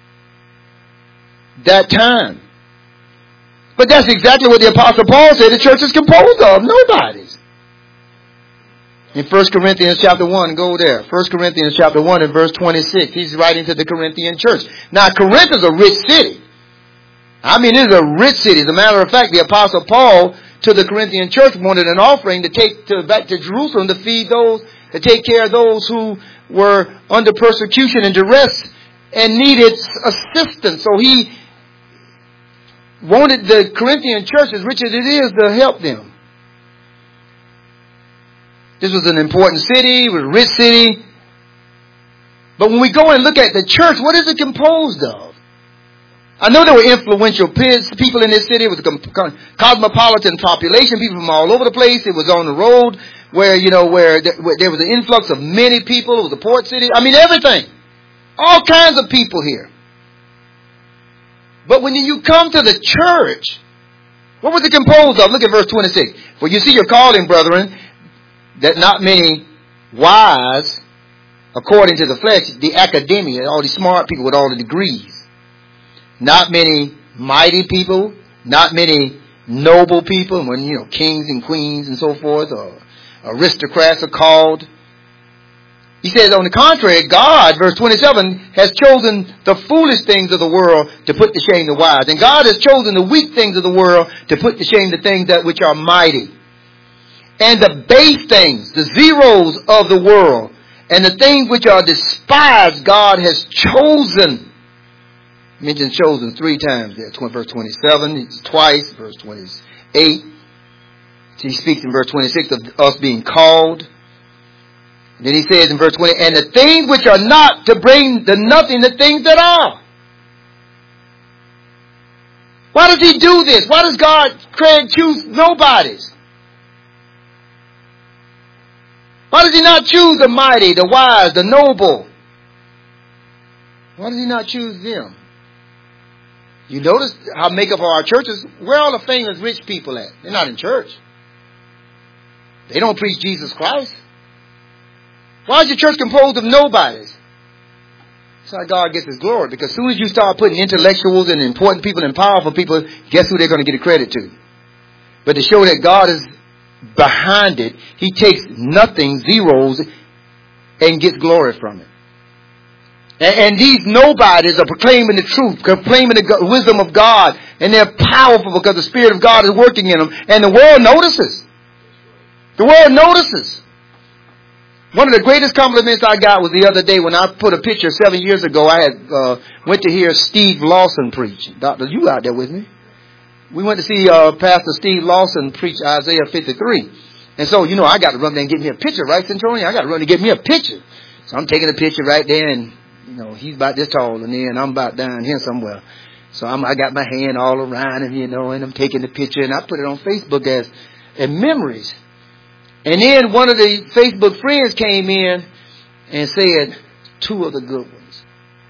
that time. But that's exactly what the Apostle Paul said the church is composed of, nobodies. In First Corinthians chapter one, go there. First Corinthians chapter one and verse twenty-six. He's writing to the Corinthian church. Now, Corinth is a rich city. I mean, it is a rich city. As a matter of fact, the Apostle Paul to the Corinthian church wanted an offering to take to back to Jerusalem to feed those, to take care of those who were under persecution and duress and needed assistance. So he wanted the Corinthian church, as rich as it is, to help them. This was an important city. It was a rich city. But when we go and look at the church, what is it composed of? I know there were influential people in this city. It was a cosmopolitan population, people from all over the place. It was on the road where, you know, where there was an influx of many people. It was a port city. I mean, everything. All kinds of people here. But when you come to the church, what was it composed of? Look at verse twenty-six. For you see your calling, brethren, that not many wise, according to the flesh, the academia, all these smart people with all the degrees. Not many mighty people, not many noble people, when, you know, kings and queens and so forth, or aristocrats are called. He says, on the contrary, God, verse twenty-seven, has chosen the foolish things of the world to put to shame the wise. And God has chosen the weak things of the world to put to shame the things that which are mighty. And the base things, the zeros of the world, and the things which are despised, God has chosen. Mentioned chosen three times there. Verse twenty-seven, twice, verse twenty-eight. He speaks in verse twenty-six of us being called. And then he says in verse twenty, and the things which are not to bring the nothing, the things that are. Why does he do this? Why does God choose nobodies? Why does he not choose the mighty, the wise, the noble? Why does he not choose them? You notice how makeup of our churches, where are all the famous rich people at? They're not in church. They don't preach Jesus Christ. Why is your church composed of nobodies? That's how God gets his glory. Because as soon as you start putting intellectuals and important people and powerful people, guess who they're going to get the credit to? But to show that God is behind it, he takes nothing, zeros, and gets glory from it. And, and these nobodies are proclaiming the truth, proclaiming the wisdom of God. And they're powerful because the Spirit of God is working in them. And the world notices. The world notices. One of the greatest compliments I got was the other day when I put a picture seven years ago. I had uh, went to hear Steve Lawson preach. Doctor, you out there with me? We went to see uh, Pastor Steve Lawson preach Isaiah fifty-three. And so, you know, I got to run there and get me a picture, right, Centurion? I got to run to get me a picture. So I'm taking a picture right there, and, you know, he's about this tall in there, and I'm about down here somewhere. So I'm, I got my hand all around him, you know, and I'm taking the picture, and I put it on Facebook as, as memories. And then one of the Facebook friends came in and said, two of the good ones.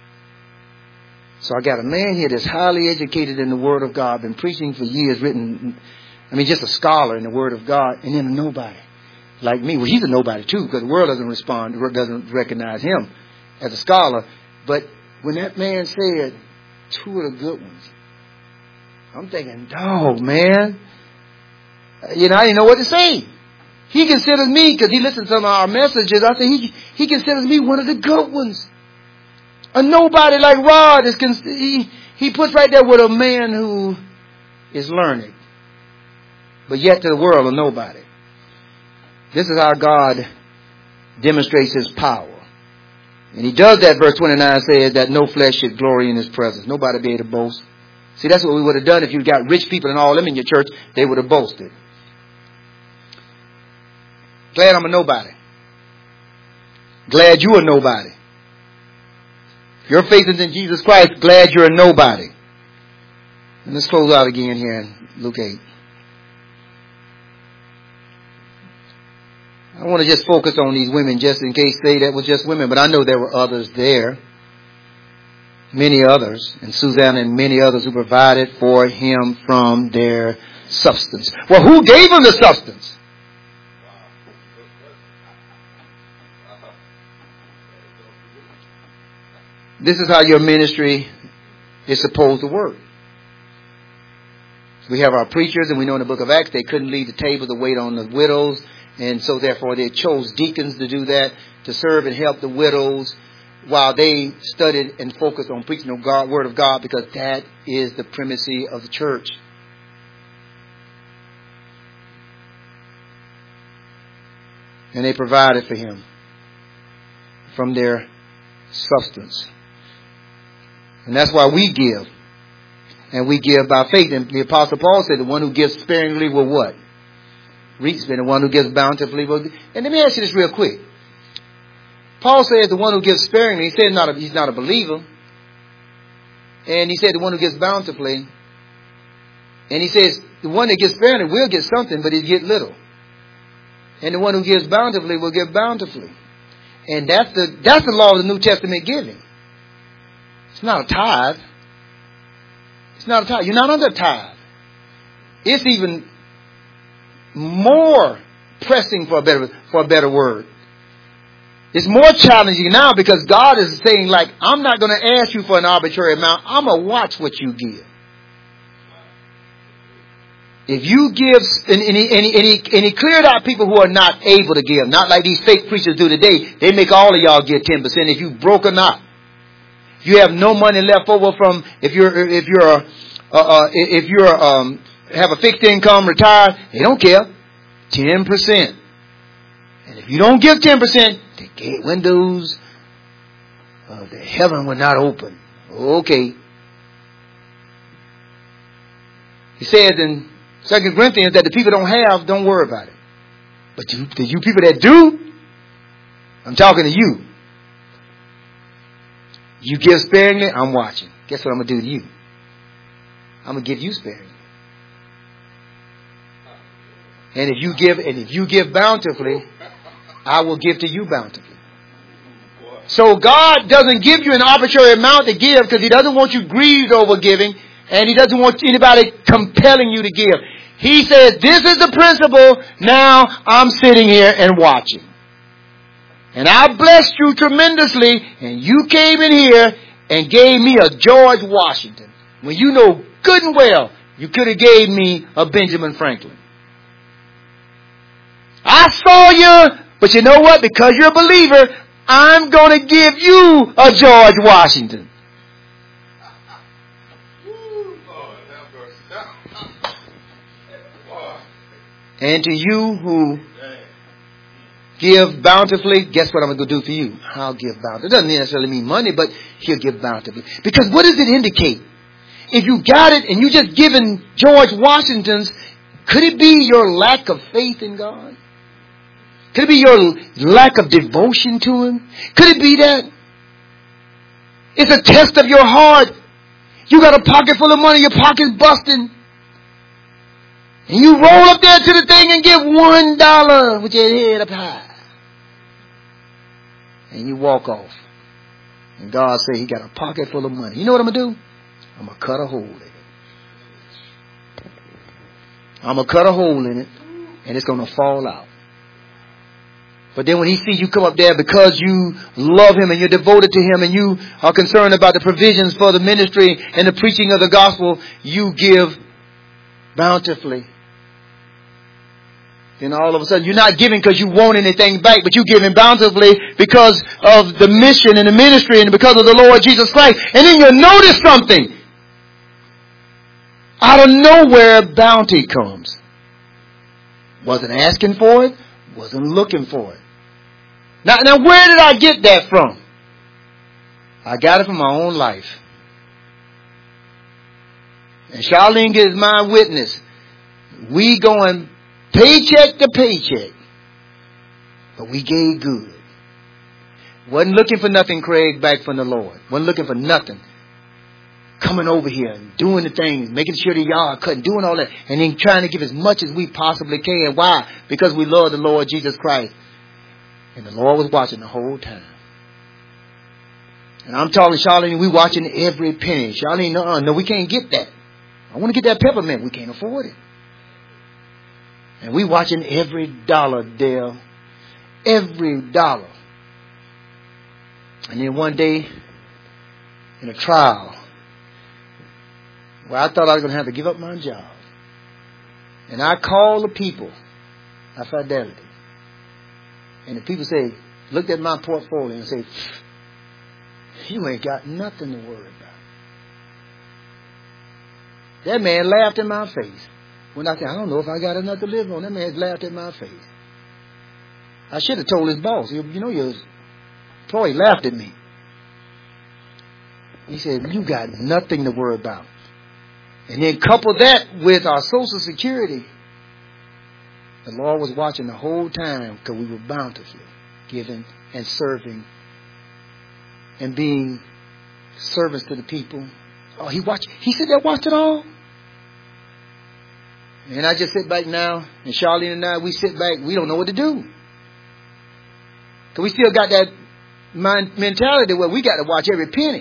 So I got a man here that's highly educated in the Word of God, been preaching for years, written, I mean, just a scholar in the Word of God, and then a nobody like me. Well, he's a nobody too, because the world doesn't respond, the world doesn't recognize him as a scholar. But when that man said, two of the good ones, I'm thinking, dog, man, you know, I didn't know what to say. He considers me, because he listens to some of our messages, I say he he considers me one of the good ones. A nobody like Rod is he he puts right there with a man who is learned, but yet to the world a nobody. This is how God demonstrates his power. And he does that, verse twenty-nine says, that no flesh should glory in his presence. Nobody be able to boast. See, that's what we would have done if you got rich people and all them in your church. They would have boasted. Glad I'm a nobody. Glad you a nobody. Your faith is in Jesus Christ. Glad you're a nobody. And let's close out again here in Luke eight. I want to just focus on these women just in case say that was just women, but I know there were others there. Many others, and Susanna and many others who provided for him from their substance. Well, who gave him the substance? This is how your ministry is supposed to work. We have our preachers, and we know in the book of Acts they couldn't leave the table to wait on the widows, and so therefore they chose deacons to do that, to serve and help the widows while they studied and focused on preaching the God, word of God, because that is the primacy of the church. And they provided for him from their substance. And that's why we give. And we give by faith. And the Apostle Paul said, the one who gives sparingly will what? Reap. And the one who gives bountifully will. And let me ask you this real quick. Paul says the one who gives sparingly, he said not a, he's not a believer. And he said the one who gives bountifully. And he says the one that gives sparingly will get something, but he'll get little. And the one who gives bountifully will get bountifully. And that's the that's the law of the New Testament giving. It's not a tithe. It's not a tithe. You're not under a tithe. It's even more pressing for a better for a better word. It's more challenging now because God is saying, like, I'm not going to ask you for an arbitrary amount. I'm going to watch what you give. If you give, and, and, he, and, he, and, he, and he cleared out people who are not able to give, not like these fake preachers do today. They make all of y'all give ten percent if you broke or not. If you have no money left over from, if you're, if you're, uh, uh, if you're, um, have a fixed income, retired, they don't care. ten percent. And if you don't give ten percent, the gate windows of the heaven will not open. Okay. He says in Second Corinthians that the people don't have, don't worry about it. But you, the you people that do, I'm talking to you. You give sparingly, I'm watching. Guess what I'm going to do to you? I'm going to give you sparingly. And if you give, and if you give bountifully, I will give to you bountifully. So God doesn't give you an arbitrary amount to give because He doesn't want you grieved over giving, and He doesn't want anybody compelling you to give. He says, this is the principle. Now I'm sitting here and watching. And I blessed you tremendously, and you came in here and gave me a George Washington, when you know good and well you could have gave me a Benjamin Franklin. I saw you, but you know what? Because you're a believer, I'm going to give you a George Washington. And to you who give bountifully, guess what I'm going to do for you? I'll give bountifully. It doesn't necessarily mean money, but He'll give bountifully. Because what does it indicate? If you got it and you just giving George Washingtons, could it be your lack of faith in God? Could it be your lack of devotion to Him? Could it be that? It's a test of your heart. You got a pocket full of money, your pocket's busting. And you roll up there to the thing and give one dollar with your head up high. And you walk off. And God says He got a pocket full of money. You know what I'm going to do? I'm going to cut a hole in it. I'm going to cut a hole in it. And it's going to fall out. But then when He sees you come up there because you love Him and you're devoted to Him and you are concerned about the provisions for the ministry and the preaching of the gospel, you give bountifully. Then all of a sudden, you're not giving because you want anything back, but you're giving bountifully because of the mission and the ministry and because of the Lord Jesus Christ. And then you'll notice something. Out of nowhere, bounty comes. Wasn't asking for it, wasn't looking for it. Now, now where did I get that from? I got it from my own life. And Charlene is my witness. We going paycheck to paycheck. But we gave good. Wasn't looking for nothing, Craig, back from the Lord. Wasn't looking for nothing. Coming over here and doing the things, making sure the yard cutting, doing all that, and then trying to give as much as we possibly can. Why? Because we love the Lord Jesus Christ. And the Lord was watching the whole time. And I'm talking, Charlene, we watching every penny. Charlene, no, no, we can't get that. I want to get that peppermint. We can't afford it. And we watching every dollar, Dale. Every dollar. And then one day, in a trial, well, I thought I was going to have to give up my job. And I called the people at Fidelity. And the people say, looked at my portfolio and say, you ain't got nothing to worry about. That man laughed in my face. When I said, I don't know if I got enough to live on. That man laughed in my face. I should have told his boss, you know, your employee laughed at me. He said, you got nothing to worry about. And then couple that with our Social Security. The Lord was watching the whole time because we were bountifully giving and serving and being servants to the people. Oh, he watched. He said that watched it all. And I just sit back now, and Charlene and I, we sit back. We don't know what to do. Because we still got that mind mentality where we got to watch every penny.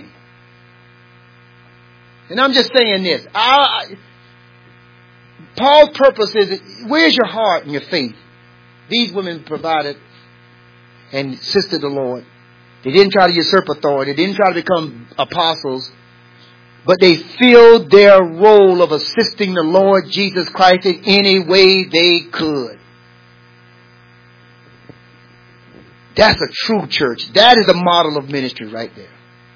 And I'm just saying this. I, Paul's purpose is, where's your heart and your faith? These women provided and assisted the Lord. They didn't try to usurp authority. They didn't try to become apostles. But they filled their role of assisting the Lord Jesus Christ in any way they could. That's a true church. That is a model of ministry right there.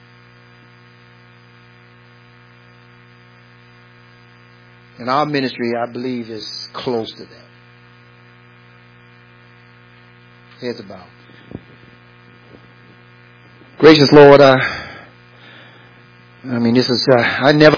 And our ministry, I believe, is close to that. Here's about. Gracious Lord, I, I mean, this is, uh, I never